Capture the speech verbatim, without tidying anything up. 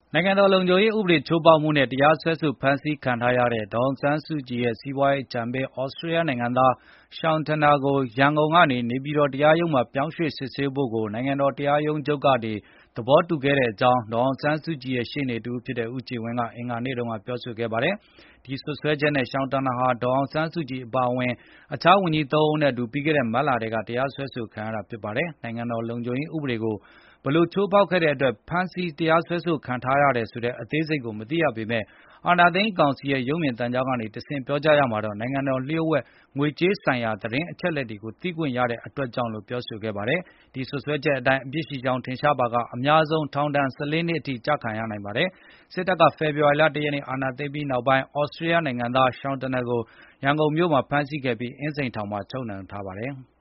နိုင်ငံတော်လုံခြုံရေးဥပဒေချိုးဖောက်မှုနဲ့ တရားစွဲဆိုဖမ်းဆီးခံထားရတဲ့ ဒေါ်အောင်ဆန်းစုကြည်ရဲ့ စီးပွားရေးအကြံပေး သြစတြေးလျနိုင်ငံသား Sean Turnell ကို ရန်ကုန်ကနေ နေပြည်တော်တရားရုံးမှာ ပြောင်းရွှေ့စစ်ဆေးဖို့ကို နိုင်ငံတော်တရားရုံးချုပ်ကနေ သဘောတူခဲ့ကြောင်း ဒေါ်အောင်ဆန်းစုကြည်ရဲ့ ရှေ့နေတဦးဖြစ်တဲ့ ဦးကြည်ဝင်းက အင်္ဂါနေ့က ပြောဆိုခဲ့ပါတယ်။ ဒီစွပ်စွဲချက်နဲ့ Sean Turnell ဟာ ဒေါ်အောင်ဆန်းစုကြည်အပါအဝင် အခြားဝန်ကြီး သုံးဦးနဲ့အတူ ပြီးခဲ့တဲ့ မတ်လထဲက တရားစွဲဆိုခံခဲ့ရတာဖြစ်ပါတယ်။ နိုင်ငံတော်လုံခြုံရေးဥပဒေကို ဘယ်လိုချိုးဖောက်ခဲ့တဲ့အတွက် ဖမ်းဆီးတရားစွဲဆိုခံထားရတယ်ဆိုတဲ့ အသေးစိတ်ကို မသိရပေမဲ့ အာဏာသိမ်းကောင်စီရဲ့ ရုပ်မြင်သံကြားကနေတဆင့် ပြောကြားရာမှာတော့ နိုင်ငံတော်လျှို့ဝှက်ငွေကြေးဆိုင်ရာ သတင်းအချက်အလက်တွေကို သိခွင့်ရတဲ့အတွက်ကြောင့်လို့ ပြောဆိုခဲ့ပါတယ်။ ဒီစွပ်စွဲချက်အတိုင်း အပြစ်ရှိကြောင်းထင်ရှားပါက အများဆုံး ထောင်ဒဏ် ၁၄ နှစ်အထိ ကျခံရနိုင်ပါတယ်။ စစ်တပ်က ဖေဖော်ဝါရီလ ၁ ရက်နေ့ အာဏာသိမ်းပြီးနောက်ပိုင်း သြစတြေးလျနိုင်ငံသား Sean Turnell ကို ရန်ကုန်မြို့မှာ ဖမ်းဆီးခဲ့ပြီး အင်းစိန်ထောင်မှာ ချုပ်နှောင်ထားပါတယ်။